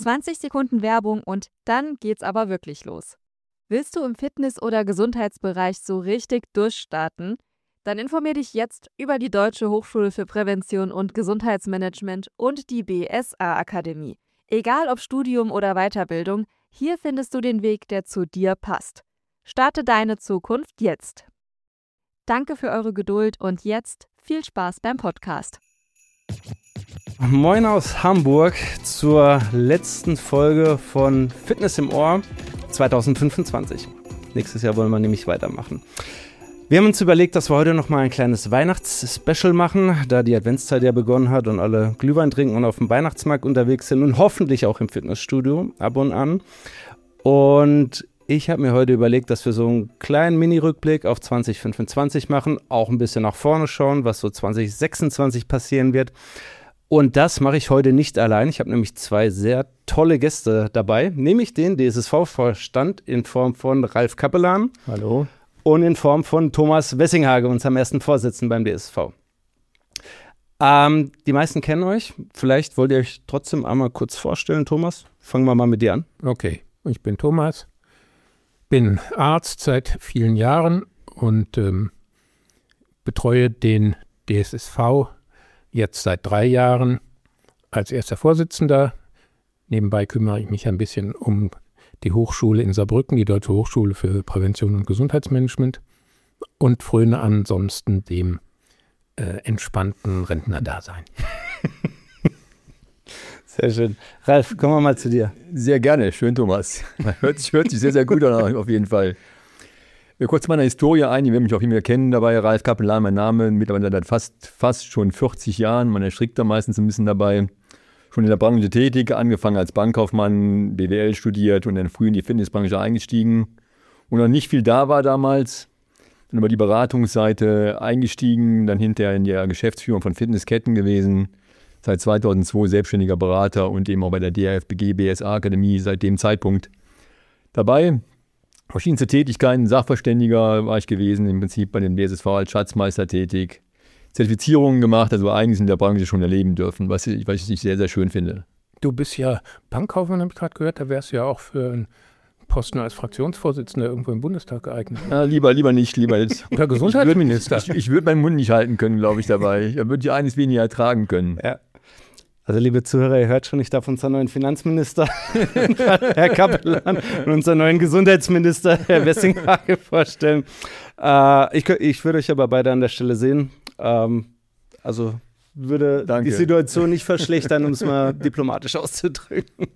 20 Sekunden Werbung und dann geht's aber wirklich los. Willst du im Fitness- oder Gesundheitsbereich so richtig durchstarten? Dann informier dich jetzt über die Deutsche Hochschule für Prävention und Gesundheitsmanagement und die BSA-Akademie. Egal ob Studium oder Weiterbildung, hier findest du den Weg, der zu dir passt. Starte deine Zukunft jetzt. Danke für eure Geduld und jetzt viel Spaß beim Podcast. Moin aus Hamburg zur letzten Folge von Fitness im Ohr 2025. Nächstes Jahr wollen wir nämlich weitermachen. Wir haben uns überlegt, dass wir heute noch mal ein kleines Weihnachtsspecial machen, da die Adventszeit ja begonnen hat und alle Glühwein trinken und auf dem Weihnachtsmarkt unterwegs sind und hoffentlich auch im Fitnessstudio ab und an. Und ich habe mir heute überlegt, dass wir so einen kleinen Mini-Rückblick auf 2025 machen, auch ein bisschen nach vorne schauen, was so 2026 passieren wird. Und das mache ich heute nicht allein. Ich habe nämlich zwei sehr tolle Gäste dabei, nämlich den DSSV-Vorstand in Form von Ralf Capellan. Hallo. Und in Form von Thomas Wessinghage, unserem ersten Vorsitzenden beim DSSV. Die meisten kennen euch. Vielleicht wollt ihr euch trotzdem einmal kurz vorstellen, Thomas. Fangen wir mal mit dir an. Okay, ich bin Thomas, bin Arzt seit vielen Jahren und betreue den DSSV jetzt seit 3 Jahren als erster Vorsitzender. Nebenbei kümmere ich mich ein bisschen um die Hochschule in Saarbrücken, die Deutsche Hochschule für Prävention und Gesundheitsmanagement und fröne ansonsten dem entspannten Rentnerdasein. Sehr schön. Ralf, kommen wir mal zu dir. Sehr gerne, schön Thomas. Hört sich sehr, sehr gut an auf jeden Fall. Kurz zu meiner Historie ein, ihr werdet mich auch immer kennen dabei. Ralf Capellan, mein Name, mittlerweile seit fast schon 40 Jahren. Man erschrickt da meistens ein bisschen dabei. Schon in der Branche tätig, angefangen als Bankkaufmann, BWL studiert und dann früh in die Fitnessbranche eingestiegen. Und noch nicht viel da war damals. Dann über die Beratungsseite eingestiegen, dann hinterher in der Geschäftsführung von Fitnessketten gewesen. Seit 2002 selbstständiger Berater und eben auch bei der DRFBG BSA-Akademie seit dem Zeitpunkt dabei. Verschiedenste Tätigkeiten, Sachverständiger war ich gewesen, im Prinzip bei dem DSSV als Schatzmeister tätig. Zertifizierungen gemacht, also einiges in der Branche schon erleben dürfen, was ich sehr, sehr schön finde. Du bist ja Bankkaufmann, habe ich gerade gehört, da wärst du ja auch für einen Posten als Fraktionsvorsitzender irgendwo im Bundestag geeignet. Ja, lieber nicht. Oder Gesundheitsminister. Ich würde meinen Mund nicht halten können, glaube ich, dabei. Da würde ich eines weniger ertragen können. Ja. Also liebe Zuhörer, ihr hört schon, ich darf unseren neuen Finanzminister, Herr Capellan, und unseren neuen Gesundheitsminister, Herr Wessinghage, vorstellen. Ich würde euch aber beide an der Stelle sehen. Also würde die Situation nicht verschlechtern, um es mal diplomatisch auszudrücken.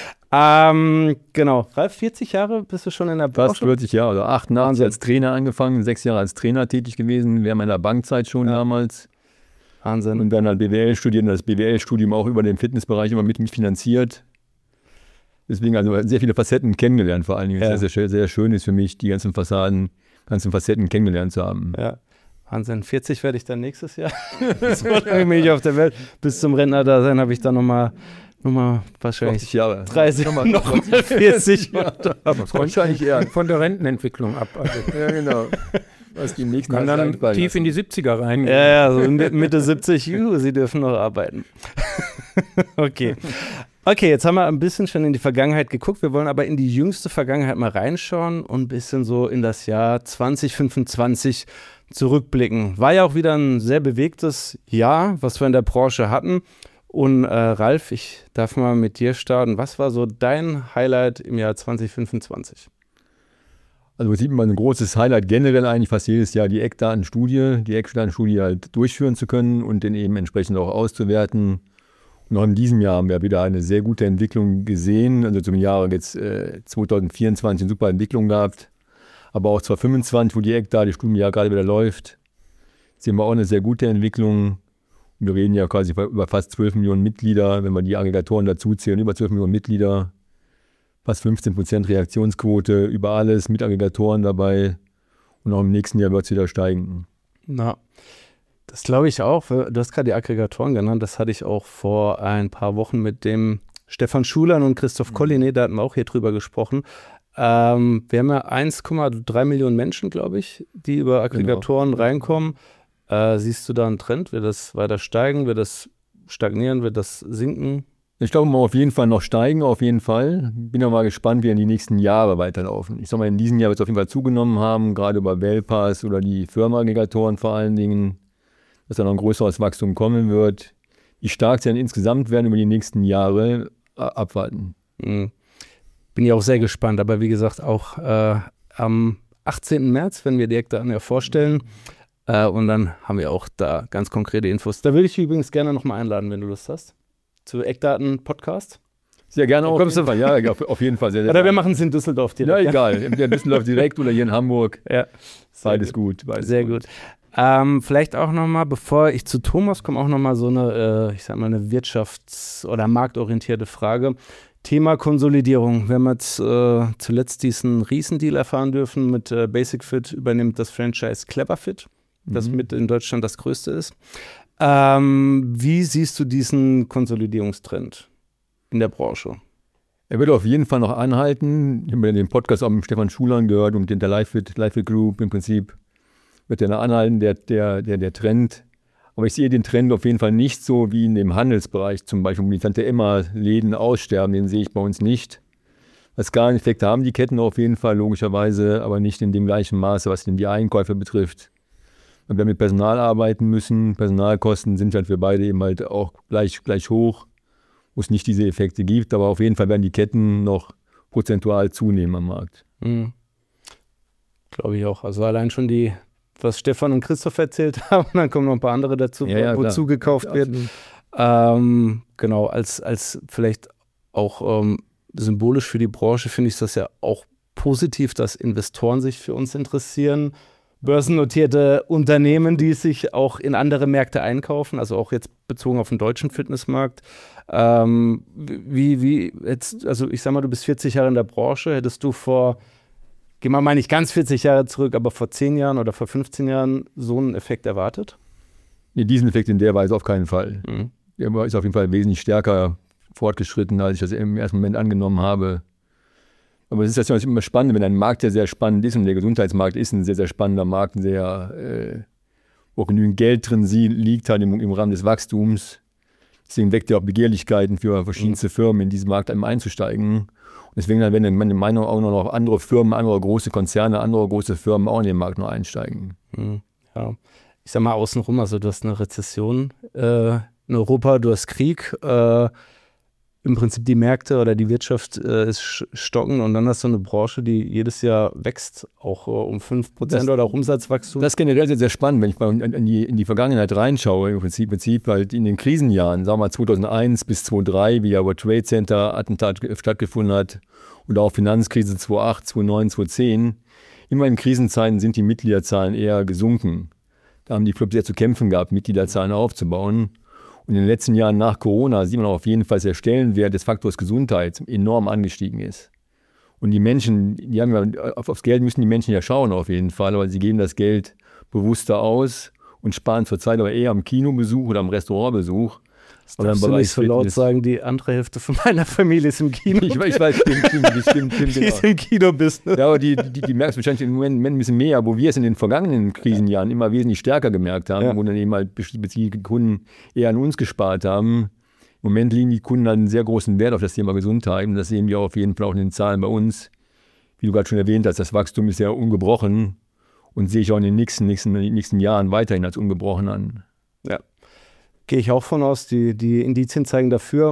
Genau. Ralf, 40 Jahre bist du schon in der Branche? Fast 40 Jahre, oder 88 als Trainer angefangen, 6 Jahre als Trainer tätig gewesen, während meiner Bankzeit schon damals. Wahnsinn. Und dann halt BWL studiert und das BWL-Studium auch über den Fitnessbereich immer mit finanziert. Deswegen also sehr viele Facetten kennengelernt, vor allen Dingen. Ja. Sehr, sehr schön ist für mich, die ganzen Facetten kennengelernt zu haben. Ja. Wahnsinn, 40 werde ich dann nächstes Jahr. So lange bin ich auf der Welt. Bis zum Rentnerdasein habe ich dann nochmal wahrscheinlich 40 Jahre. 30, nochmal 40. Ja, wahrscheinlich eher von der Rentenentwicklung ab. Also. Ja, genau. Was die nächsten kann dann tief in die 70er reingehen. Ja, so Mitte 70, sie dürfen noch arbeiten. Okay, jetzt haben wir ein bisschen schon in die Vergangenheit geguckt. Wir wollen aber in die jüngste Vergangenheit mal reinschauen und ein bisschen so in das Jahr 2025 zurückblicken. War ja auch wieder ein sehr bewegtes Jahr, was wir in der Branche hatten. Und Ralf, ich darf mal mit dir starten. Was war so dein Highlight im Jahr 2025? Also sieht man ein großes Highlight generell eigentlich fast jedes Jahr, die Eckdatenstudie halt durchführen zu können und den eben entsprechend auch auszuwerten. Und auch in diesem Jahr haben wir wieder eine sehr gute Entwicklung gesehen. Also zum Jahr jetzt 2024 eine super Entwicklung gehabt. Aber auch 2025, wo die Eckdatenstudie ja gerade wieder läuft, sehen wir auch eine sehr gute Entwicklung. Und wir reden ja quasi über fast 12 Millionen Mitglieder, wenn wir die Aggregatoren dazu zählen, über 12 Millionen Mitglieder. Fast 15% Reaktionsquote über alles, mit Aggregatoren dabei. Und auch im nächsten Jahr wird es wieder steigen. Na, das glaube ich auch. Du hast gerade die Aggregatoren genannt. Das hatte ich auch vor ein paar Wochen mit dem Stefan Schulan und Christoph Collinet, da hatten wir auch hier drüber gesprochen. Wir haben ja 1,3 Millionen Menschen, glaube ich, die über Aggregatoren reinkommen. Siehst du da einen Trend? Wird das weiter steigen? Wird das stagnieren? Wird das sinken? Ich glaube, man auf jeden Fall noch steigen, auf jeden Fall. Bin aber mal gespannt, wie in die nächsten Jahre weiterlaufen. Ich sag mal, in diesem Jahr wird es auf jeden Fall zugenommen haben, gerade über Wellpass oder die Firmenaggregatoren vor allen Dingen, dass da noch ein größeres Wachstum kommen wird. Wie stark sie dann insgesamt werden über die nächsten Jahre, abwarten. Bin ja auch sehr gespannt, aber wie gesagt, auch am 18. März, wenn wir die Eckdaten ja vorstellen, und dann haben wir auch da ganz konkrete Infos. Da würde ich dich übrigens gerne nochmal einladen, wenn du Lust hast. Zu Eckdaten-Podcast. Sehr gerne auf jeden Fall. Ja, auf jeden Fall. Sehr, sehr oder wir machen es in Düsseldorf direkt. Ja, egal. In Düsseldorf direkt oder hier in Hamburg. Ja. Beides gut. Sehr gut. Vielleicht auch nochmal, bevor ich zu Thomas komme, auch nochmal so eine, ich sag mal, eine wirtschafts- oder marktorientierte Frage. Thema Konsolidierung. Wir haben jetzt zuletzt diesen Riesendeal erfahren dürfen mit Basic-Fit übernimmt das Franchise Clever-Fit, das mit in Deutschland das größte ist. Wie siehst du diesen Konsolidierungstrend in der Branche? Er wird auf jeden Fall noch anhalten. Ich habe den Podcast auch mit Stefan Schulan gehört und der Lifefit Group im Prinzip wird der noch anhalten, der Trend. Aber ich sehe den Trend auf jeden Fall nicht so wie in dem Handelsbereich, zum Beispiel, wo die Tante-Emma-Läden aussterben, den sehe ich bei uns nicht. Skaleneffekte haben die Ketten auf jeden Fall, logischerweise, aber nicht in dem gleichen Maße, was denn die Einkäufe betrifft. Und wir mit Personal arbeiten müssen. Personalkosten sind halt für beide eben halt auch gleich hoch, wo es nicht diese Effekte gibt. Aber auf jeden Fall werden die Ketten noch prozentual zunehmen am Markt. Glaube ich auch. Also allein schon was Stefan und Christoph erzählt haben, dann kommen noch ein paar andere dazu, wo zugekauft wird. Genau, als vielleicht auch symbolisch für die Branche finde ich das ja auch positiv, dass Investoren sich für uns interessieren. Börsennotierte Unternehmen, die sich auch in andere Märkte einkaufen, also auch jetzt bezogen auf den deutschen Fitnessmarkt. Wie jetzt, also ich sag mal, du bist 40 Jahre in der Branche, hättest du gehen wir mal nicht ganz 40 Jahre zurück, aber vor 10 Jahren oder vor 15 Jahren so einen Effekt erwartet? Nee, diesen Effekt in der Weise auf keinen Fall. Der ist auf jeden Fall wesentlich stärker fortgeschritten, als ich das im ersten Moment angenommen habe. Aber es ist ja immer spannend, wenn ein Markt, der sehr spannend ist, und der Gesundheitsmarkt ist ein sehr, sehr spannender Markt, wo genügend Geld drin liegt halt im Rahmen des Wachstums. Deswegen weckt ja auch Begehrlichkeiten für verschiedenste Firmen, in diesen Markt einzusteigen. Und deswegen werden in meiner Meinung auch noch andere Firmen, andere große Konzerne, andere große Firmen auch in den Markt noch einsteigen. Ja. Ich sag mal außenrum, also du hast eine Rezession in Europa, du hast Krieg, im Prinzip die Märkte oder die Wirtschaft ist stockend und dann hast du eine Branche, die jedes Jahr wächst, auch um 5% oder auch Umsatzwachstum. Das ist generell sehr, sehr spannend, wenn ich mal in die Vergangenheit reinschaue, im Prinzip halt in den Krisenjahren, sagen wir mal 2001 bis 2003, wie ja World Trade Center Attentat stattgefunden hat und auch Finanzkrise 2008, 2009, 2010. Immer in Krisenzeiten sind die Mitgliederzahlen eher gesunken. Da haben die Clubs sehr zu kämpfen gehabt, Mitgliederzahlen aufzubauen. Und in den letzten Jahren nach Corona sieht man auf jeden Fall, dass der Stellenwert des Faktors Gesundheit enorm angestiegen ist. Und die Menschen, die haben ja, aufs Geld müssen die Menschen ja schauen auf jeden Fall, aber sie geben das Geld bewusster aus und sparen zurzeit aber eher am Kinobesuch oder am Restaurantbesuch. Das darfst du nicht so laut sagen, die andere Hälfte von meiner Familie ist im Kino. Ich weiß, stimmt. Die ist im Kino-Business. Ja, aber die merkst du wahrscheinlich im Moment ein bisschen mehr, wo wir es in den vergangenen Krisenjahren immer wesentlich stärker gemerkt haben, wo dann eben halt bestimmte Kunden eher an uns gespart haben. Im Moment legen die Kunden einen sehr großen Wert auf das Thema Gesundheit und das sehen wir auf jeden Fall auch in den Zahlen bei uns. Wie du gerade schon erwähnt hast, das Wachstum ist ja ungebrochen und sehe ich auch in den nächsten Jahren weiterhin als ungebrochen an. Ja. Gehe ich auch von aus, die Indizien zeigen dafür.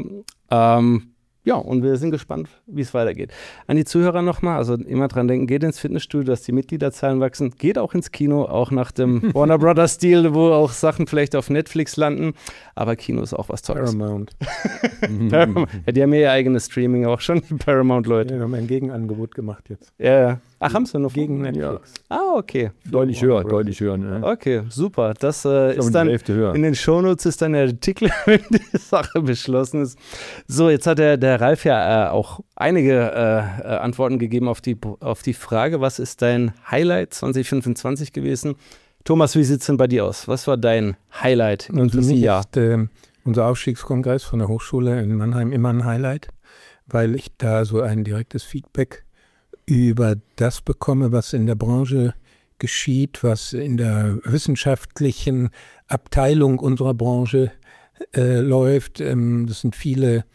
Ja, und wir sind gespannt, wie es weitergeht. An die Zuhörer nochmal, also immer dran denken, geht ins Fitnessstudio, dass die Mitgliederzahlen wachsen, geht auch ins Kino, auch nach dem Warner Brothers Deal, wo auch Sachen vielleicht auf Netflix landen, aber Kino ist auch was Tolles. Paramount. Paramount. Ja, die haben ja ihr eigenes Streaming auch schon, die Paramount-Leute. Ja, wir haben ein Gegenangebot gemacht jetzt. Ja. Ach, haben sie noch gegen Netflix. Ja. Ah, okay. Deutlich höher. Ne? Okay, super. Das ist dann in den Shownotes ist dann der Artikel, wenn die Sache beschlossen ist. So, jetzt hat der Ralf ja auch einige Antworten gegeben auf die Frage, was ist dein Highlight 2025 gewesen? Thomas, wie sieht es denn bei dir aus? Was war dein Highlight in diesem Jahr? Ist, unser Aufstiegskongress von der Hochschule in Mannheim immer ein Highlight, weil ich da so ein direktes Feedback über das bekomme, was in der Branche geschieht, was in der wissenschaftlichen Abteilung unserer Branche läuft. Das sind viele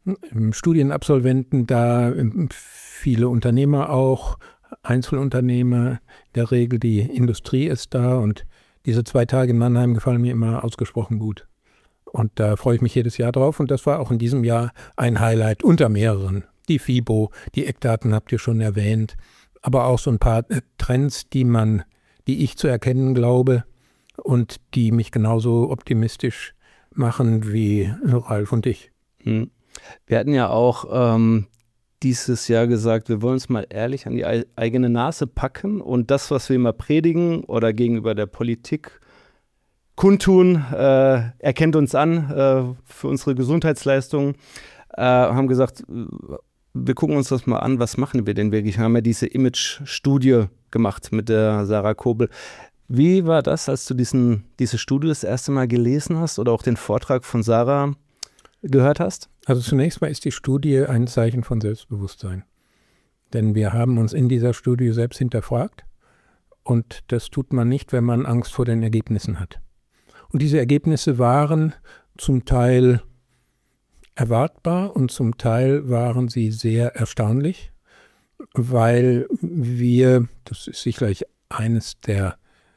Studienabsolventen da, viele Unternehmer auch, Einzelunternehmer, in der Regel die Industrie ist da und diese 2 Tage in Mannheim gefallen mir immer ausgesprochen gut. Und da freue ich mich jedes Jahr drauf und das war auch in diesem Jahr ein Highlight unter mehreren. Die FIBO, die Eckdaten habt ihr schon erwähnt, aber auch so ein paar Trends, die ich zu erkennen glaube und die mich genauso optimistisch machen wie Ralf und ich. Wir hatten ja auch dieses Jahr gesagt, wir wollen uns mal ehrlich an die eigene Nase packen und das, was wir immer predigen oder gegenüber der Politik kundtun, erkennt uns an für unsere Gesundheitsleistungen, haben gesagt, wir gucken uns das mal an, was machen wir denn wirklich? Wir haben ja diese Image-Studie gemacht mit der Sarah Kobel. Wie war das, als du diese Studie das erste Mal gelesen hast oder auch den Vortrag von Sarah gehört hast? Also zunächst mal ist die Studie ein Zeichen von Selbstbewusstsein. Denn wir haben uns in dieser Studie selbst hinterfragt und das tut man nicht, wenn man Angst vor den Ergebnissen hat. Und diese Ergebnisse waren zum Teil erwartbar und zum Teil waren sie sehr erstaunlich, weil das ist sicherlich eines der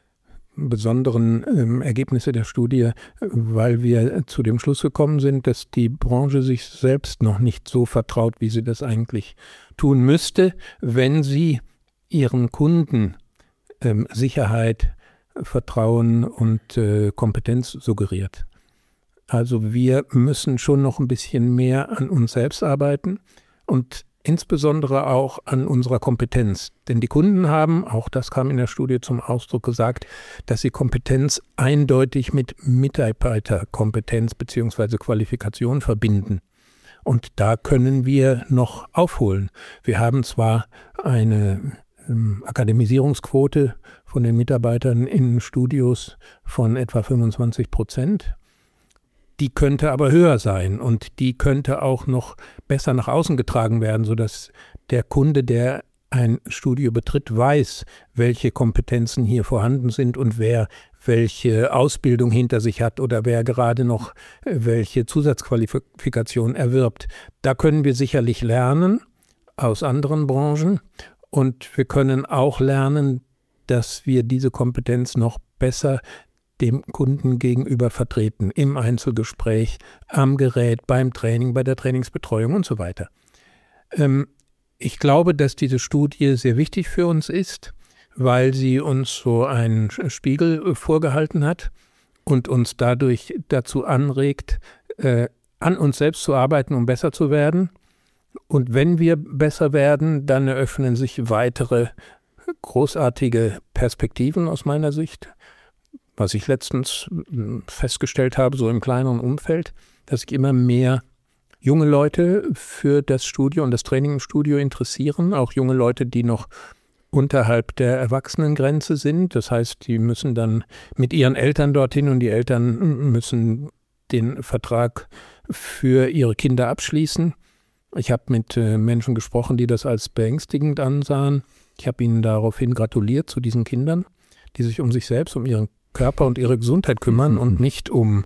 besonderen Ergebnisse der Studie, weil wir zu dem Schluss gekommen sind, dass die Branche sich selbst noch nicht so vertraut, wie sie das eigentlich tun müsste, wenn sie ihren Kunden Sicherheit, Vertrauen und Kompetenz suggeriert. Also wir müssen schon noch ein bisschen mehr an uns selbst arbeiten und insbesondere auch an unserer Kompetenz. Denn die Kunden haben, auch das kam in der Studie zum Ausdruck, gesagt, dass sie Kompetenz eindeutig mit Mitarbeiterkompetenz bzw. Qualifikation verbinden. Und da können wir noch aufholen. Wir haben zwar eine Akademisierungsquote von den Mitarbeitern in Studios von etwa 25%. Die könnte aber höher sein und die könnte auch noch besser nach außen getragen werden, sodass der Kunde, der ein Studio betritt, weiß, welche Kompetenzen hier vorhanden sind und wer welche Ausbildung hinter sich hat oder wer gerade noch welche Zusatzqualifikation erwirbt. Da können wir sicherlich lernen aus anderen Branchen und wir können auch lernen, dass wir diese Kompetenz noch besser dem Kunden gegenüber vertreten, im Einzelgespräch, am Gerät, beim Training, bei der Trainingsbetreuung und so weiter. Ich glaube, dass diese Studie sehr wichtig für uns ist, weil sie uns so einen Spiegel vorgehalten hat und uns dadurch dazu anregt, an uns selbst zu arbeiten, um besser zu werden. Und wenn wir besser werden, dann eröffnen sich weitere großartige Perspektiven aus meiner Sicht. Was ich letztens festgestellt habe, so im kleineren Umfeld, dass sich immer mehr junge Leute für das Studio und das Training im Studio interessieren, auch junge Leute, die noch unterhalb der Erwachsenengrenze sind. Das heißt, die müssen dann mit ihren Eltern dorthin und die Eltern müssen den Vertrag für ihre Kinder abschließen. Ich habe mit Menschen gesprochen, die das als beängstigend ansahen. Ich habe ihnen daraufhin gratuliert zu diesen Kindern, die sich um sich selbst, um ihren Körper und ihre Gesundheit kümmern und nicht um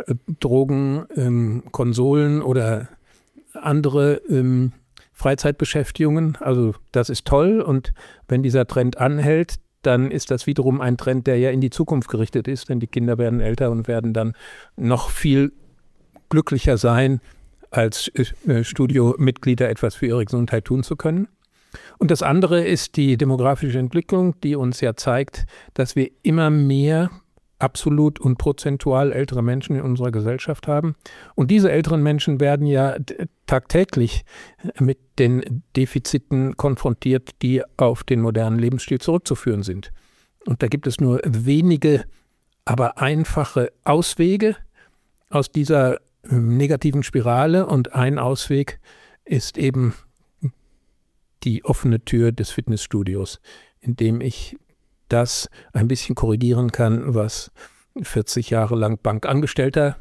Drogen, Konsolen oder andere Freizeitbeschäftigungen. Also das ist toll und wenn dieser Trend anhält, dann ist das wiederum ein Trend, der ja in die Zukunft gerichtet ist, denn die Kinder werden älter und werden dann noch viel glücklicher sein, als Studiomitglieder etwas für ihre Gesundheit tun zu können. Und das andere ist die demografische Entwicklung, die uns ja zeigt, dass wir immer mehr absolut und prozentual ältere Menschen in unserer Gesellschaft haben. Und diese älteren Menschen werden ja tagtäglich mit den Defiziten konfrontiert, die auf den modernen Lebensstil zurückzuführen sind. Und da gibt es nur wenige, aber einfache Auswege aus dieser negativen Spirale. Und ein Ausweg ist eben die offene Tür des Fitnessstudios, in dem ich das ein bisschen korrigieren kann, was 40 Jahre lang Bankangestellter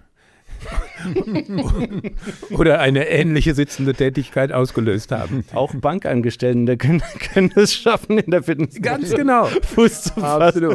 oder eine ähnliche sitzende Tätigkeit ausgelöst haben. Auch Bankangestellte können es schaffen, in der Fitness. Ganz genau. Fuß zu fassen.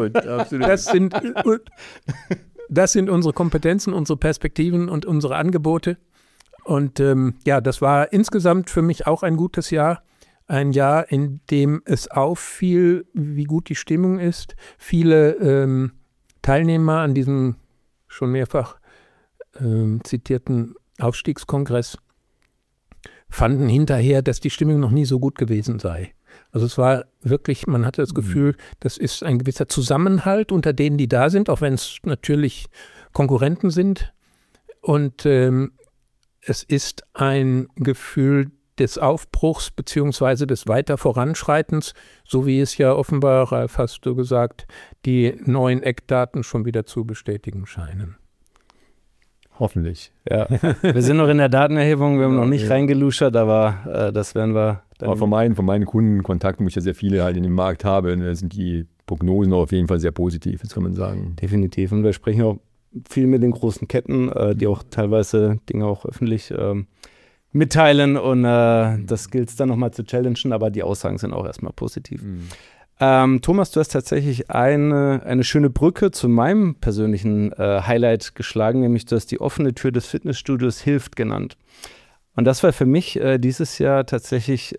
Absolut. Das sind unsere Kompetenzen, unsere Perspektiven und unsere Angebote. Und das war insgesamt für mich auch ein gutes Jahr. Ein Jahr, in dem es auffiel, wie gut die Stimmung ist. Viele Teilnehmer an diesem schon mehrfach zitierten Aufstiegskongress fanden hinterher, dass die Stimmung noch nie so gut gewesen sei. Also es war wirklich, man hatte das Gefühl, das ist ein gewisser Zusammenhalt unter denen, die da sind, auch wenn es natürlich Konkurrenten sind. Und es ist ein Gefühl des Aufbruchs bzw. des Weiter Voranschreitens, so wie es ja offenbar, Ralf, hast du gesagt, die neuen Eckdaten schon wieder zu bestätigen scheinen. Hoffentlich. Ja. Wir sind noch in der Datenerhebung, wir haben noch nicht reingeluschert, aber das werden wir dann. Aber von meinen Kundenkontakten, wo ich ja sehr viele halt in dem Markt habe, sind die Prognosen auf jeden Fall sehr positiv, das kann man sagen. Definitiv. Und wir sprechen auch viel mit den großen Ketten, die auch teilweise Dinge auch öffentlich mitteilen und das gilt es dann nochmal zu challengen, aber die Aussagen sind auch erstmal positiv. Thomas, du hast tatsächlich eine schöne Brücke zu meinem persönlichen Highlight geschlagen, nämlich du hast die offene Tür des Fitnessstudios hilft genannt. Und das war für mich dieses Jahr tatsächlich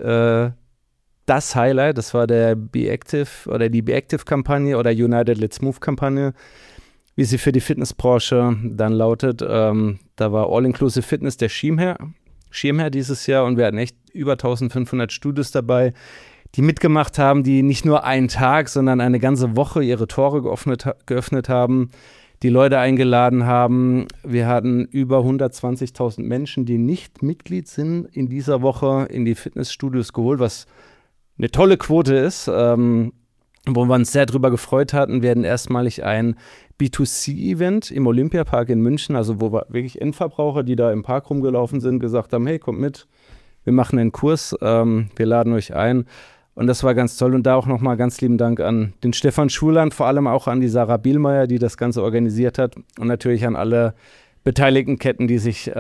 das Highlight. Das war der Be Active oder die Be Active-Kampagne oder United Let's Move-Kampagne, wie sie für die Fitnessbranche dann lautet. Da war All-Inclusive Fitness der Schirmherr dieses Jahr und wir hatten echt über 1500 Studios dabei, die mitgemacht haben, die nicht nur einen Tag, sondern eine ganze Woche ihre Tore geöffnet haben, die Leute eingeladen haben. Wir hatten über 120.000 Menschen, die nicht Mitglied sind, in dieser Woche in die Fitnessstudios geholt, was eine tolle Quote ist, wo wir uns sehr drüber gefreut hatten. Wir hatten erstmalig ein B2C-Event im Olympiapark in München, also wo wir wirklich Endverbraucher, die da im Park rumgelaufen sind, gesagt haben, hey, kommt mit, wir machen einen Kurs, wir laden euch ein. Und das war ganz toll. Und da auch nochmal ganz lieben Dank an den Stefan Schuland, vor allem auch an die Sarah Bielmeier, die das Ganze organisiert hat. Und natürlich an alle beteiligten Ketten, die sich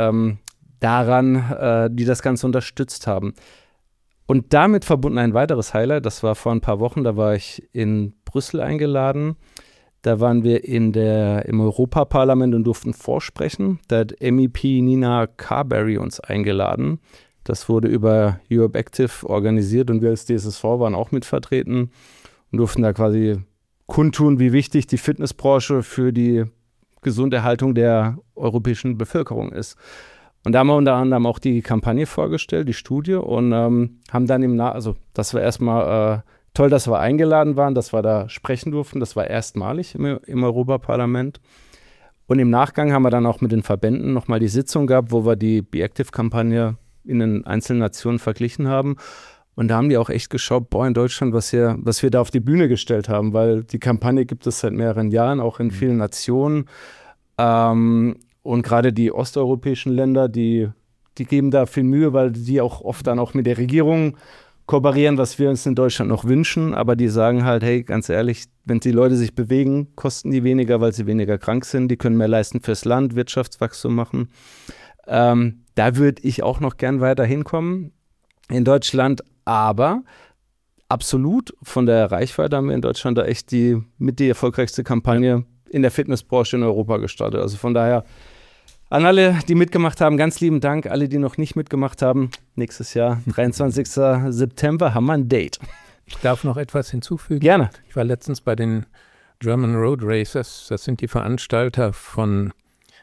die das Ganze unterstützt haben. Und damit verbunden ein weiteres Highlight, das war vor ein paar Wochen, da war ich in Brüssel eingeladen. Da waren wir im Europaparlament und durften vorsprechen. Da hat MEP Nina Carberry uns eingeladen. Das wurde über Europe Active organisiert und wir als DSSV waren auch mit vertreten und durften da quasi kundtun, wie wichtig die Fitnessbranche für die Gesunderhaltung der europäischen Bevölkerung ist. Und da haben wir unter anderem auch die Kampagne vorgestellt, die Studie und haben dann also das war erstmal toll, dass wir eingeladen waren, dass wir da sprechen durften. Das war erstmalig im Europaparlament. Und im Nachgang haben wir dann auch mit den Verbänden nochmal die Sitzung gehabt, wo wir die Be Active-Kampagne in den einzelnen Nationen verglichen haben. Und da haben die auch echt geschaut, in Deutschland, was wir da auf die Bühne gestellt haben, weil die Kampagne gibt es seit mehreren Jahren, auch in vielen Nationen. Und gerade die osteuropäischen Länder, die geben da viel Mühe, weil die auch oft dann auch mit der Regierung kooperieren, was wir uns in Deutschland noch wünschen. Aber die sagen halt, hey, ganz ehrlich, wenn die Leute sich bewegen, kosten die weniger, weil sie weniger krank sind. Die können mehr leisten fürs Land, Wirtschaftswachstum machen. Da würde ich auch noch gern weiter hinkommen in Deutschland, aber absolut von der Reichweite haben wir in Deutschland da echt die erfolgreichste Kampagne in der Fitnessbranche in Europa gestartet. Also von daher an alle, die mitgemacht haben, ganz lieben Dank. Alle, die noch nicht mitgemacht haben, nächstes Jahr, 23. September, haben wir ein Date. Ich darf noch etwas hinzufügen. Gerne. Ich war letztens bei den German Road Racers. Das sind die Veranstalter von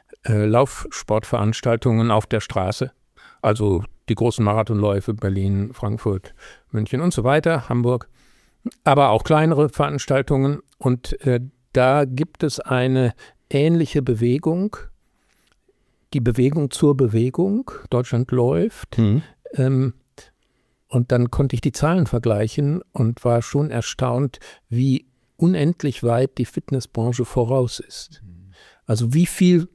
Laufsportveranstaltungen auf der Straße. Also die großen Marathonläufe, Berlin, Frankfurt, München und so weiter, Hamburg. Aber auch kleinere Veranstaltungen. Und da gibt es eine ähnliche Bewegung. Die Bewegung zur Bewegung. Deutschland läuft. Und dann konnte ich die Zahlen vergleichen und war schon erstaunt, wie unendlich weit die Fitnessbranche voraus ist. Also wie viel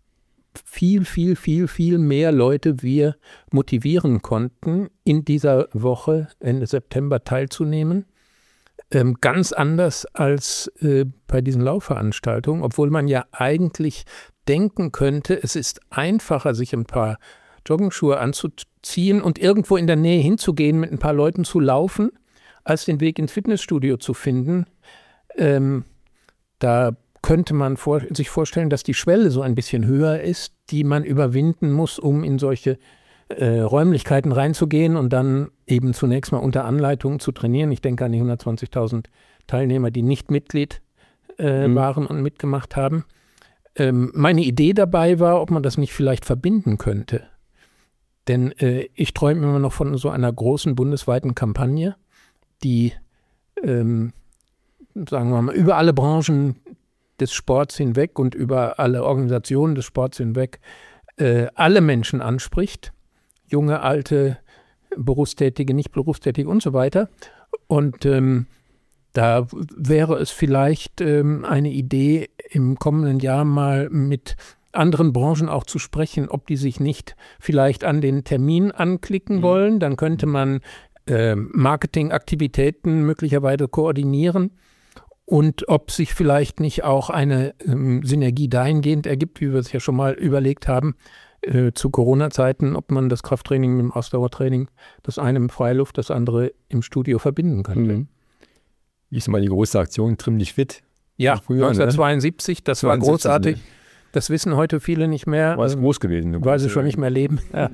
mehr Leute wir motivieren konnten, in dieser Woche Ende September teilzunehmen. Ganz anders als bei diesen Laufveranstaltungen, obwohl man ja eigentlich denken könnte, es ist einfacher, sich ein paar Joggenschuhe anzuziehen und irgendwo in der Nähe hinzugehen, mit ein paar Leuten zu laufen, als den Weg ins Fitnessstudio zu finden. Da könnte man sich vorstellen, dass die Schwelle so ein bisschen höher ist, die man überwinden muss, um in solche Räumlichkeiten reinzugehen und dann eben zunächst mal unter Anleitung zu trainieren. Ich denke an die 120.000 Teilnehmer, die nicht Mitglied waren und mitgemacht haben. Meine Idee dabei war, ob man das nicht vielleicht verbinden könnte. Denn ich träume immer noch von so einer großen bundesweiten Kampagne, die, sagen wir mal, über alle Branchen des Sports hinweg und über alle Organisationen des Sports hinweg alle Menschen anspricht. Junge, alte, Berufstätige, nicht Berufstätige und so weiter. Und da wäre es vielleicht eine Idee, im kommenden Jahr mal mit anderen Branchen auch zu sprechen, ob die sich nicht vielleicht an den Termin anklicken wollen. Dann könnte man Marketingaktivitäten möglicherweise koordinieren und ob sich vielleicht nicht auch eine Synergie dahingehend ergibt, wie wir es ja schon mal überlegt haben, zu Corona-Zeiten, ob man das Krafttraining mit dem Ausdauertraining, das eine im Freiluft, das andere im Studio verbinden könnte. Wie ist mal die große Aktion, Trimm dich fit? Ja, früher, 1972, das war großartig. Das wissen heute viele nicht mehr. War es groß gewesen? Weil sie schon nicht mehr leben. Ja,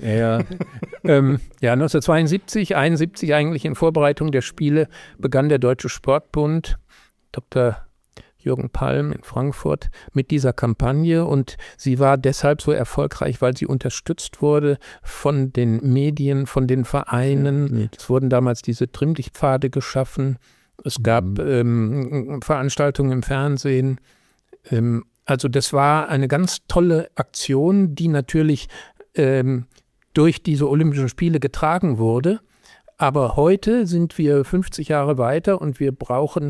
1972, 71 eigentlich in Vorbereitung der Spiele begann der Deutsche Sportbund, Dr. Jürgen Palm in Frankfurt, mit dieser Kampagne und sie war deshalb so erfolgreich, weil sie unterstützt wurde von den Medien, von den Vereinen. Es wurden damals diese Trimm-dich-Pfade geschaffen. Es gab Veranstaltungen im Fernsehen. Also das war eine ganz tolle Aktion, die natürlich durch diese Olympischen Spiele getragen wurde. Aber heute sind wir 50 Jahre weiter und wir brauchen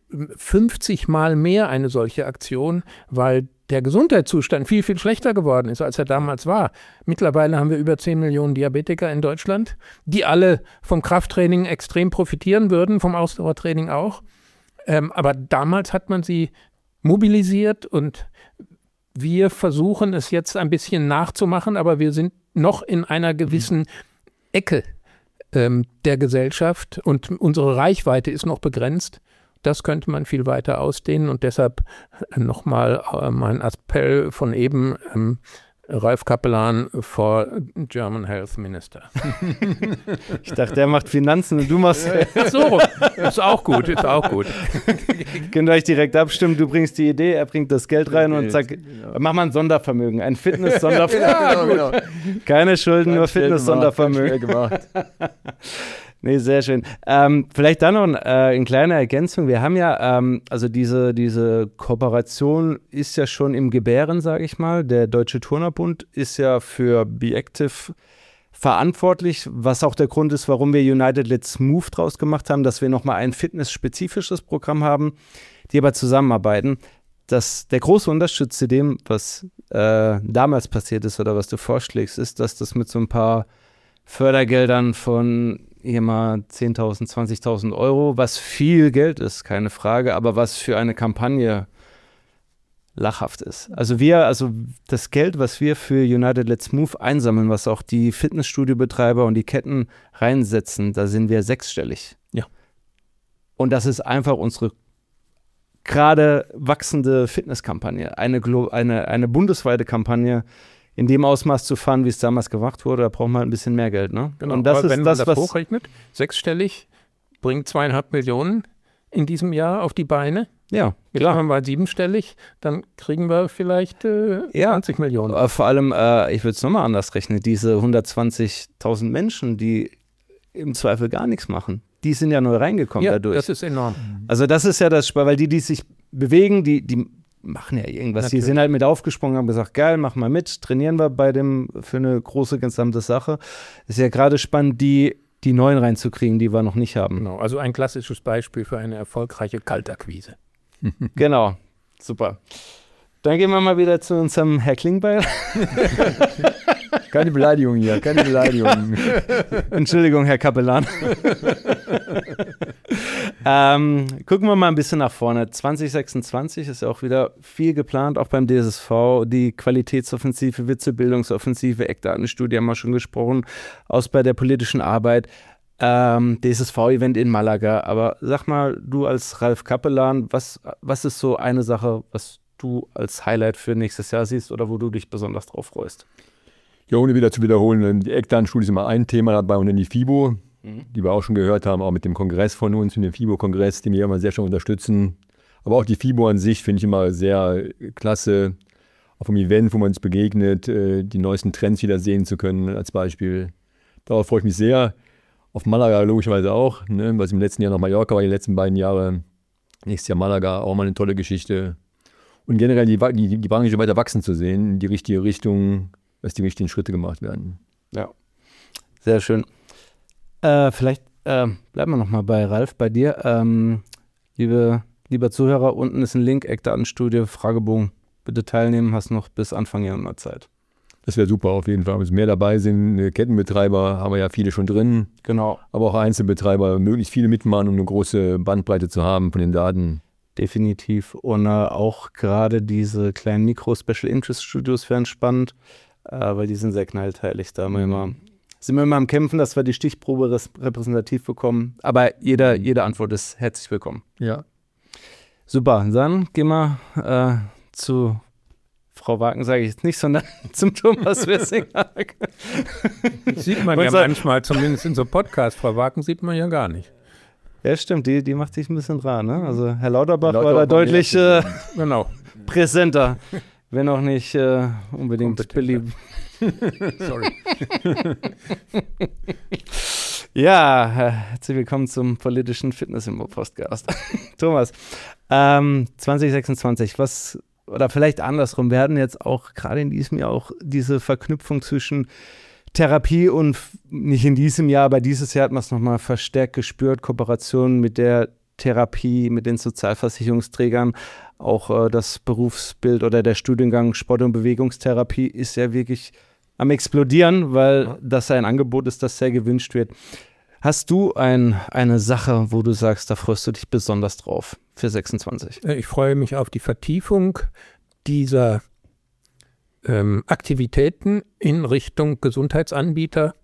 50 Mal mehr eine solche Aktion, weil der Gesundheitszustand viel, viel schlechter geworden ist, als er damals war. Mittlerweile haben wir über 10 Millionen Diabetiker in Deutschland, die alle vom Krafttraining extrem profitieren würden, vom Ausdauertraining auch. Aber damals hat man sie mobilisiert und wir versuchen es jetzt ein bisschen nachzumachen, aber wir sind noch in einer gewissen Ecke der Gesellschaft und unsere Reichweite ist noch begrenzt. Das könnte man viel weiter ausdehnen und deshalb nochmal mein Appell von eben, Ralf Capellan for German Health Minister. Ich dachte, der macht Finanzen und du machst... Ach so, ist auch gut. Könnt ihr euch direkt abstimmen, du bringst die Idee, er bringt das Geld rein und zack, mach mal ein Sondervermögen, ein Fitness-Sondervermögen. Genau. Keine Schulden, nur Fitness-Sondervermögen. Gemacht. Nee, sehr schön. Vielleicht dann noch eine kleine Ergänzung. Wir haben ja, also diese Kooperation ist ja schon im Gebären, sage ich mal. Der Deutsche Turnerbund ist ja für Be Active verantwortlich, was auch der Grund ist, warum wir United Let's Move draus gemacht haben, dass wir nochmal ein fitnessspezifisches Programm haben, die aber zusammenarbeiten. Der große Unterschied zu dem, was damals passiert ist oder was du vorschlägst, ist, dass das mit so ein paar Fördergeldern von hier mal 10.000, 20.000 Euro, was viel Geld ist, keine Frage, aber was für eine Kampagne lachhaft ist. Also das Geld, was wir für United Let's Move einsammeln, was auch die Fitnessstudiobetreiber und die Ketten reinsetzen, da sind wir sechsstellig. Ja. Und das ist einfach unsere gerade wachsende Fitnesskampagne, eine bundesweite Kampagne, in dem Ausmaß zu fahren, wie es damals gemacht wurde, da braucht man ein bisschen mehr Geld. Ne? Genau, und das aber ist wenn das, man das hochrechnet, sechsstellig, bringt 2,5 Millionen in diesem Jahr auf die Beine. Ja, Jetzt klar. machen wir siebenstellig, dann kriegen wir vielleicht 20 Millionen. Aber vor allem, ich würde es nochmal anders rechnen, diese 120.000 Menschen, die im Zweifel gar nichts machen, die sind ja neu reingekommen dadurch. Das ist enorm. Also das ist ja das Spannende, weil die sich bewegen, die machen ja irgendwas. Natürlich. Die sind halt mit aufgesprungen, haben gesagt, geil, mach mal mit, trainieren wir für eine große gesamte Sache. Ist ja gerade spannend, die Neuen reinzukriegen, die wir noch nicht haben. Genau, also ein klassisches Beispiel für eine erfolgreiche Kaltakquise. Genau, super. Dann gehen wir mal wieder zu unserem Herr Klingbeil. Keine Beleidigung hier, keine Beleidigung. Entschuldigung, Herr Capellan. Gucken wir mal ein bisschen nach vorne. 2026 ist ja auch wieder viel geplant, auch beim DSSV. Die Qualitätsoffensive, Witzebildungsoffensive, Eckdatenstudie haben wir schon gesprochen, aus bei der politischen Arbeit. DSSV-Event in Malaga. Aber sag mal, du als Ralf Capellan, was ist so eine Sache, was du als Highlight für nächstes Jahr siehst oder wo du dich besonders drauf freust? Ja, ohne wieder zu wiederholen, die Eckdatenstudie ist immer ein Thema dabei und dann die FIBO, die wir auch schon gehört haben, auch mit dem Kongress von uns, mit dem FIBO-Kongress, den wir immer sehr stark unterstützen. Aber auch die FIBO an sich finde ich immer sehr klasse, auch vom Event, wo man uns begegnet, die neuesten Trends wieder sehen zu können als Beispiel. Darauf freue ich mich sehr. Auf Malaga logischerweise auch, ne, weil es im letzten Jahr noch Mallorca war, die letzten beiden Jahre. Nächstes Jahr Malaga, auch mal eine tolle Geschichte. Und generell die Branche weiter wachsen zu sehen, in die richtige Richtung, dass die richtigen Schritte gemacht werden. Ja, sehr schön. Vielleicht bleiben wir nochmal bei Ralf, bei dir. Lieber Zuhörer, unten ist ein Link, Eckdatenstudie, Fragebogen. Bitte teilnehmen, hast noch bis Anfang Januar Zeit. Das wäre super auf jeden Fall. Wenn mehr dabei sind, Kettenbetreiber haben wir ja viele schon drin. Genau. Aber auch Einzelbetreiber, möglichst viele mitmachen, um eine große Bandbreite zu haben von den Daten. Definitiv. Und auch gerade diese kleinen Mikro-Special-Interest-Studios wären spannend, weil die sind sehr knallteilig. Da sind wir immer am Kämpfen, dass wir die Stichprobe repräsentativ bekommen. Aber jede Antwort ist herzlich willkommen. Ja. Super, dann gehen wir zu Frau Wagen, sage ich jetzt nicht, sondern zum Thomas Wessinghag. Sieht man ja manchmal, zumindest in so Podcasts. Frau Wagen sieht man ja gar nicht. Ja, stimmt, die macht sich ein bisschen rar, ne? Also Herr Lauterbach war da deutlich genau. präsenter, wenn auch nicht unbedingt beliebt. Sorry. Ja, herzlich willkommen zum politischen Fitness-Info-Podcast. Thomas, 2026, oder vielleicht andersrum, wir hatten jetzt auch gerade in diesem Jahr auch diese Verknüpfung zwischen Therapie und nicht in diesem Jahr, aber dieses Jahr hat man es nochmal verstärkt gespürt, Kooperation mit der Therapie, mit den Sozialversicherungsträgern, auch das Berufsbild oder der Studiengang Sport- und Bewegungstherapie ist ja wirklich am explodieren, weil das ein Angebot ist, das sehr gewünscht wird. Hast du eine Sache, wo du sagst, da freust du dich besonders drauf für 26? Ich freue mich auf die Vertiefung dieser Aktivitäten in Richtung Gesundheitsanbieter.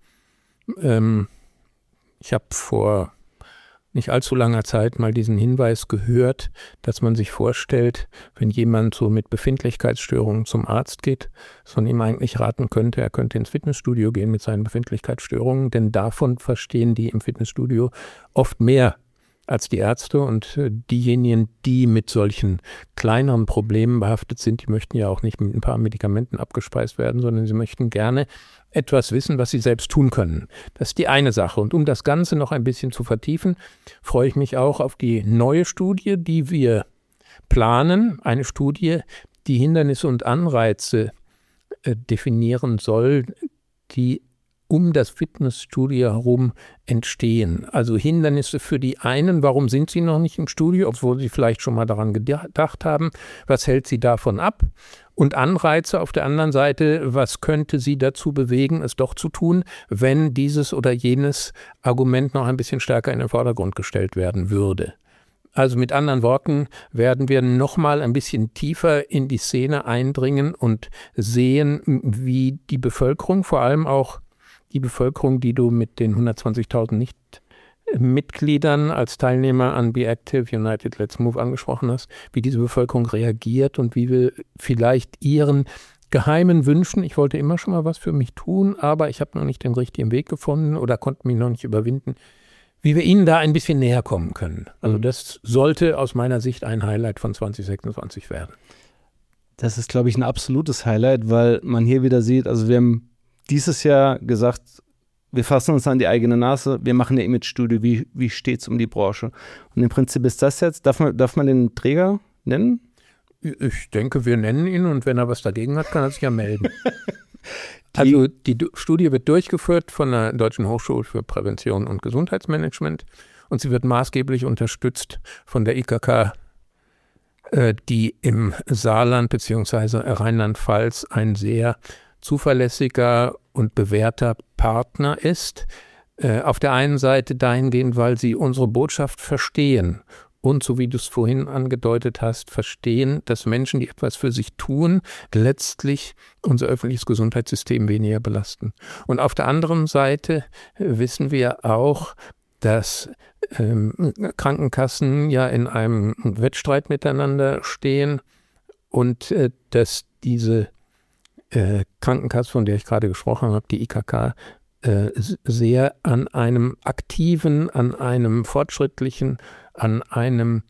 Ich habe vor nicht allzu langer Zeit mal diesen Hinweis gehört, dass man sich vorstellt, wenn jemand so mit Befindlichkeitsstörungen zum Arzt geht, dass man ihm eigentlich raten könnte, er könnte ins Fitnessstudio gehen mit seinen Befindlichkeitsstörungen, denn davon verstehen die im Fitnessstudio oft mehr als die Ärzte und diejenigen, die mit solchen kleineren Problemen behaftet sind, die möchten ja auch nicht mit ein paar Medikamenten abgespeist werden, sondern sie möchten gerne etwas wissen, was sie selbst tun können. Das ist die eine Sache. Und um das Ganze noch ein bisschen zu vertiefen, freue ich mich auch auf die neue Studie, die wir planen. Eine Studie, die Hindernisse und Anreize definieren soll, die um das Fitnessstudio herum entstehen. Also Hindernisse für die einen, warum sind sie noch nicht im Studio, obwohl sie vielleicht schon mal daran gedacht haben, was hält sie davon ab? Und Anreize auf der anderen Seite, was könnte sie dazu bewegen, es doch zu tun, wenn dieses oder jenes Argument noch ein bisschen stärker in den Vordergrund gestellt werden würde. Also mit anderen Worten werden wir nochmal ein bisschen tiefer in die Szene eindringen und sehen, wie die Bevölkerung, vor allem auch die Bevölkerung, die du mit den 120.000 Nicht-Mitgliedern als Teilnehmer an Be Active United Let's Move angesprochen hast, wie diese Bevölkerung reagiert und wie wir vielleicht ihren geheimen Wünschen, ich wollte immer schon mal was für mich tun, aber ich habe noch nicht den richtigen Weg gefunden oder konnte mich noch nicht überwinden, wie wir ihnen da ein bisschen näher kommen können. Also das sollte aus meiner Sicht ein Highlight von 2026 werden. Das ist, glaube ich, ein absolutes Highlight, weil man hier wieder sieht, also wir haben dieses Jahr gesagt, wir fassen uns an die eigene Nase, wir machen eine Image-Studie, wie steht es um die Branche? Und im Prinzip ist das jetzt, darf man den Träger nennen? Ich denke, wir nennen ihn und wenn er was dagegen hat, kann er sich ja melden. Also die Studie wird durchgeführt von der Deutschen Hochschule für Prävention und Gesundheitsmanagement und sie wird maßgeblich unterstützt von der IKK, die im Saarland bzw. Rheinland-Pfalz ein sehr zuverlässiger und bewährter Partner ist. Auf der einen Seite dahingehend, weil sie unsere Botschaft verstehen und, so wie du es vorhin angedeutet hast, verstehen, dass Menschen, die etwas für sich tun, letztlich unser öffentliches Gesundheitssystem weniger belasten. Und auf der anderen Seite wissen wir auch, dass Krankenkassen ja in einem Wettstreit miteinander stehen und dass diese Krankenkasse, von der ich gerade gesprochen habe, die IKK, sehr an einem aktiven, an einem fortschrittlichen, an einem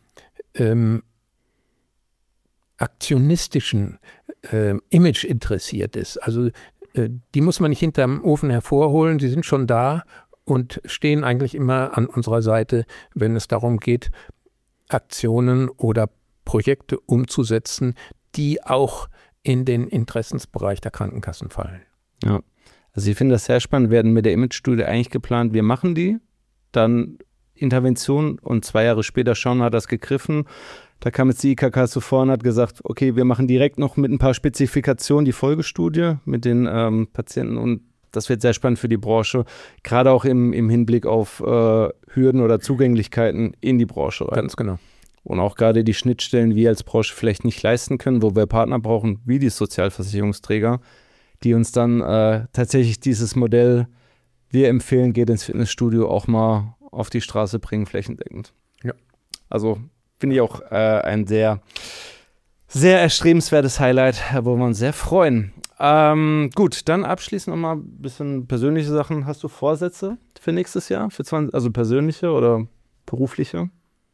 aktionistischen Image interessiert ist. Also die muss man nicht hinterm Ofen hervorholen, sie sind schon da und stehen eigentlich immer an unserer Seite, wenn es darum geht, Aktionen oder Projekte umzusetzen, die auch in den Interessensbereich der Krankenkassen fallen. Ja, also ich finde das sehr spannend. Wir hatten mit der Image-Studie eigentlich geplant, wir machen die, dann Intervention und 2 Jahre später schauen, hat das gegriffen. Da kam jetzt die IKK zuvor und hat gesagt, okay, wir machen direkt noch mit ein paar Spezifikationen die Folgestudie mit den Patienten und das wird sehr spannend für die Branche, gerade auch im Hinblick auf Hürden oder Zugänglichkeiten in die Branche rein. Ganz genau. Und auch gerade die Schnittstellen, wir als Branche vielleicht nicht leisten können, wo wir Partner brauchen, wie die Sozialversicherungsträger, die uns dann tatsächlich dieses Modell, wir empfehlen, geht ins Fitnessstudio, auch mal auf die Straße bringen, flächendeckend. Ja. Also finde ich auch ein sehr, sehr erstrebenswertes Highlight, wo wir uns sehr freuen. Gut, dann abschließend nochmal ein bisschen persönliche Sachen. Hast du Vorsätze für nächstes Jahr? Also persönliche oder berufliche?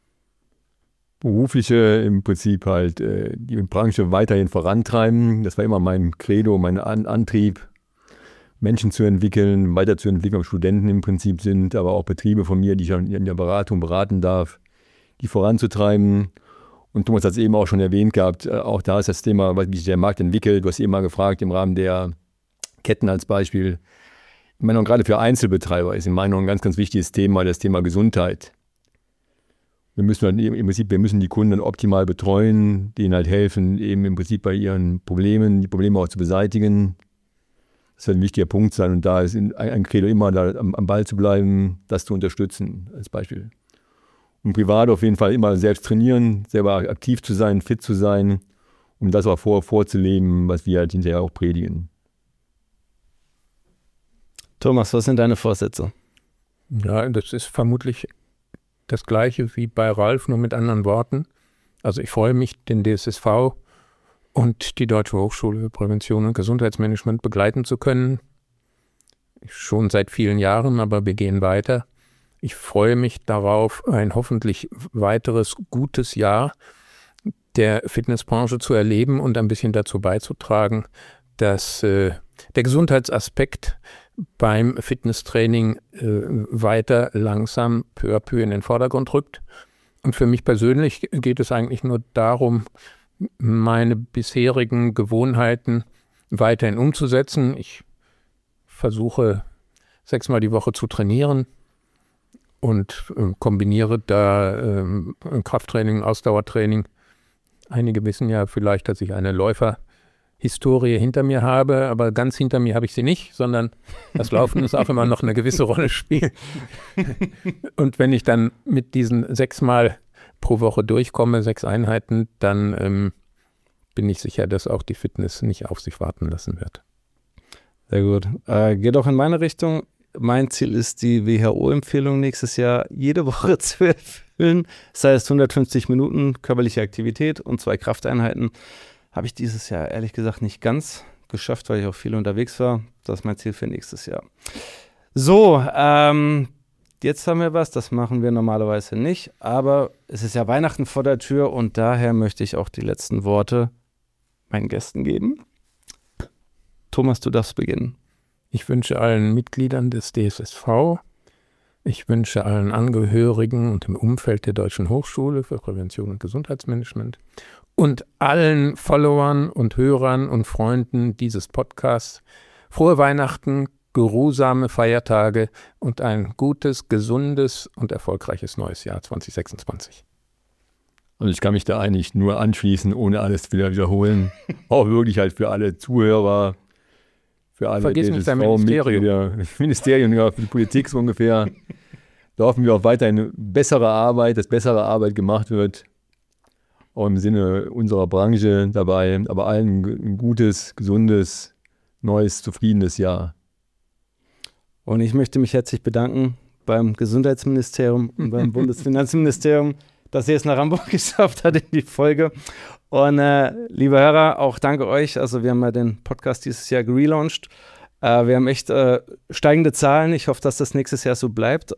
Berufliche im Prinzip halt die Branche weiterhin vorantreiben. Das war immer mein Credo, mein Antrieb, Menschen zu entwickeln, weiterzuentwickeln, ob Studenten im Prinzip sind, aber auch Betriebe von mir, die ich in der Beratung beraten darf, die voranzutreiben. Und Thomas hat es eben auch schon erwähnt gehabt, auch da ist das Thema, wie sich der Markt entwickelt. Du hast eben mal gefragt, im Rahmen der Ketten als Beispiel. Ich meine, und gerade für Einzelbetreiber ist in meiner Meinung ein ganz, ganz wichtiges Thema, das Thema Gesundheit. Wir müssen die Kunden optimal betreuen, denen halt helfen, eben im Prinzip bei ihren Problemen, die Probleme auch zu beseitigen. Das wird ein wichtiger Punkt sein und da ist ein Credo immer, da am Ball zu bleiben, das zu unterstützen als Beispiel. Und privat auf jeden Fall immer selbst trainieren, selber aktiv zu sein, fit zu sein, um das auch vorzuleben, was wir halt hinterher auch predigen. Thomas, was sind deine Vorsätze? Ja, das ist vermutlich das Gleiche wie bei Ralf, nur mit anderen Worten. Also ich freue mich, den DSSV und die Deutsche Hochschule für Prävention und Gesundheitsmanagement begleiten zu können. Schon seit vielen Jahren, aber wir gehen weiter. Ich freue mich darauf, ein hoffentlich weiteres gutes Jahr der Fitnessbranche zu erleben und ein bisschen dazu beizutragen, dass der Gesundheitsaspekt beim Fitnesstraining weiter langsam peu à peu in den Vordergrund rückt. Und für mich persönlich geht es eigentlich nur darum, meine bisherigen Gewohnheiten weiterhin umzusetzen. Ich versuche 6-mal die Woche zu trainieren und kombiniere da Krafttraining, Ausdauertraining. Einige wissen ja vielleicht, dass ich eine Läuferhistorie hinter mir habe, aber ganz hinter mir habe ich sie nicht, sondern das Laufen ist auch immer noch eine gewisse Rolle spielt. Und wenn ich dann mit diesen 6-mal pro Woche durchkomme, 6 Einheiten, dann bin ich sicher, dass auch die Fitness nicht auf sich warten lassen wird. Sehr gut. Geht auch in meine Richtung. Mein Ziel ist die WHO-Empfehlung nächstes Jahr, jede Woche 12 erfüllen. Das heißt 150 Minuten körperliche Aktivität und 2 Krafteinheiten. Habe ich dieses Jahr ehrlich gesagt nicht ganz geschafft, weil ich auch viel unterwegs war. Das ist mein Ziel für nächstes Jahr. So, jetzt haben wir was, das machen wir normalerweise nicht, aber es ist ja Weihnachten vor der Tür und daher möchte ich auch die letzten Worte meinen Gästen geben. Thomas, du darfst beginnen. Ich wünsche allen Mitgliedern des DSSV, ich wünsche allen Angehörigen und im Umfeld der Deutschen Hochschule für Prävention und Gesundheitsmanagement und allen Followern und Hörern und Freunden dieses Podcasts frohe Weihnachten, geruhsame Feiertage und ein gutes, gesundes und erfolgreiches neues Jahr 2026. Und ich kann mich da eigentlich nur anschließen, ohne alles wieder wiederholen. Auch wirklich halt für alle Zuhörer, für alle Vergiss nicht dein Ministerium. Ministerium, ja, für die Politik so ungefähr. Da hoffen wir auf weiterhin bessere Arbeit, dass bessere Arbeit gemacht wird. Auch im Sinne unserer Branche dabei, aber allen ein gutes, gesundes, neues, zufriedenes Jahr. Und ich möchte mich herzlich bedanken beim Gesundheitsministerium und beim Bundesfinanzministerium, dass ihr es nach Hamburg geschafft habt in die Folge. Und liebe Hörer, auch danke euch. Also wir haben ja den Podcast dieses Jahr gelauncht. Wir haben echt steigende Zahlen. Ich hoffe, dass das nächstes Jahr so bleibt.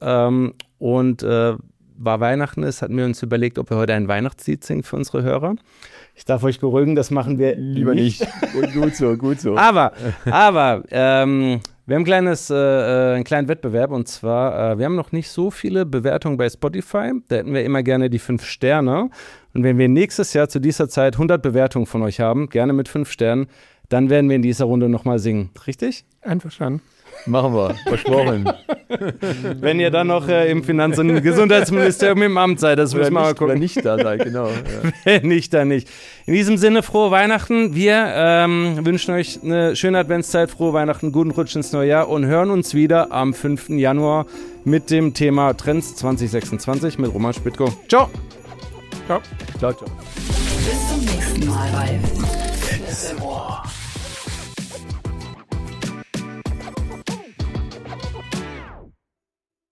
War Weihnachten ist, hatten wir uns überlegt, ob wir heute ein Weihnachtslied singen für unsere Hörer. Ich darf euch beruhigen, das machen wir lieber nicht. Gut so, gut so. Aber wir haben einen kleinen Wettbewerb und zwar, wir haben noch nicht so viele Bewertungen bei Spotify. Da hätten wir immer gerne die 5 Sterne. Und wenn wir nächstes Jahr zu dieser Zeit 100 Bewertungen von euch haben, gerne mit 5 Sternen, dann werden wir in dieser Runde nochmal singen. Richtig? Einverstanden. Machen wir, versprochen. Wenn ihr dann noch im Finanz- und Gesundheitsministerium im Amt seid, das müssen wir mal gucken. Oder nicht da seid, genau. Ja. Wenn nicht, dann nicht. In diesem Sinne, frohe Weihnachten. Wir wünschen euch eine schöne Adventszeit, frohe Weihnachten, guten Rutsch ins neue Jahr und hören uns wieder am 5. Januar mit dem Thema Trends 2026 mit Roman Spitko. Ciao. Ciao. Ciao, ciao. Bis zum nächsten Mal bei Fitness im Ohr.